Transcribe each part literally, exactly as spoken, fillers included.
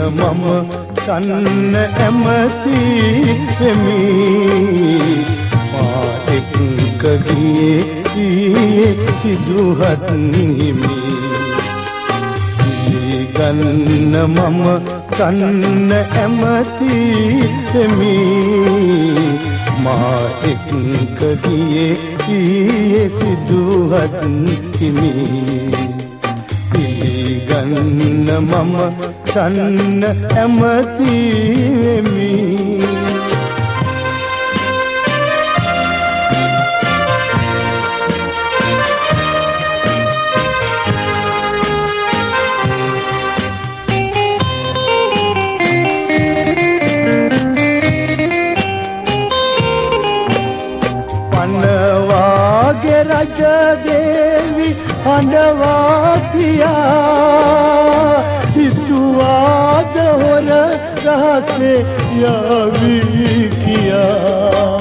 මම කන්න ඇමති වෙමි මා එක්ක ගියේ ඊයේ සිදුහත් හිමි ගන්න මම කන්න ඇමති වෙමි මා එක්ක ගියේ ඊයේ සිදුහත් හිමි ගන්න මම කන්න ඇමති වෙමි පනවාගේ රජ දේවි හඬවා කියා හිතුවාද හොර රහසේ යාවී කියා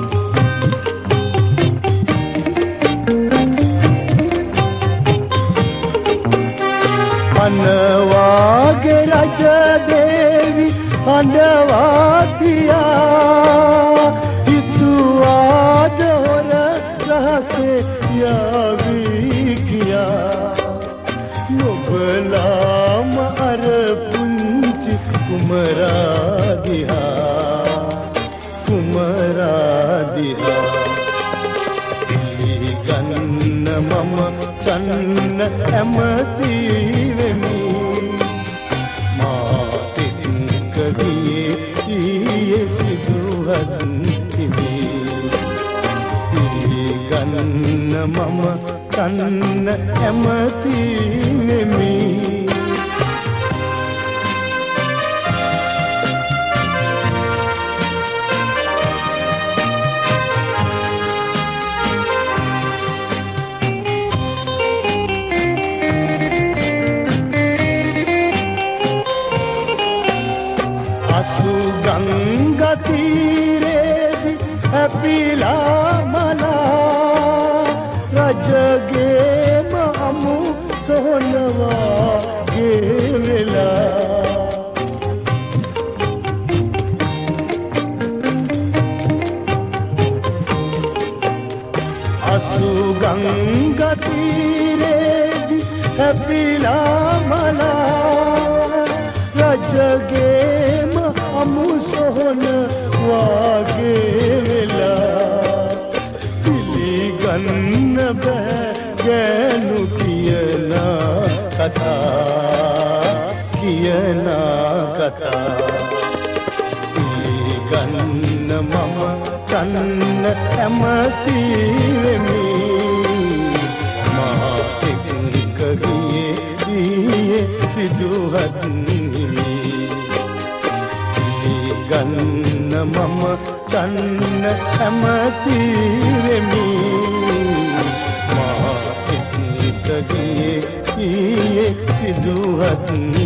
පනවාගේ රජ දේවි හඬවා කියා හිතුවාද හොර රහසේ යාවී කියා නොබලාම අර පුංචි කුමරා දිහා කුමරා දිහා පිළිගන්න මම චන්න ඇමති වෙමි මා එක්ක ගියේ ඊයේ සිදුහත් හිමි පිළිගන්න මම කන්න ඇමති වෙමි අසු ගංගා තීරේදී හැපිලා මලා රජගේම අමු සොහනවා ගෙවෙලා අසු ගංගා තීරේදී හැපිලා මලා රජගේම අමු සොහනවා ගෙවෙලා පිළිගන්න බෑ ගෑනු කියන කතා කියන කතා පිළිගන්න මම කන්න ඇමති වෙමි මා එක්ක ගියේ ඊයේ සිදුහත් හිමි පිළිගන්න මම කන්න ඇමති වෙමි මා එක්ක ගියේ ඊයේ සිදුහත්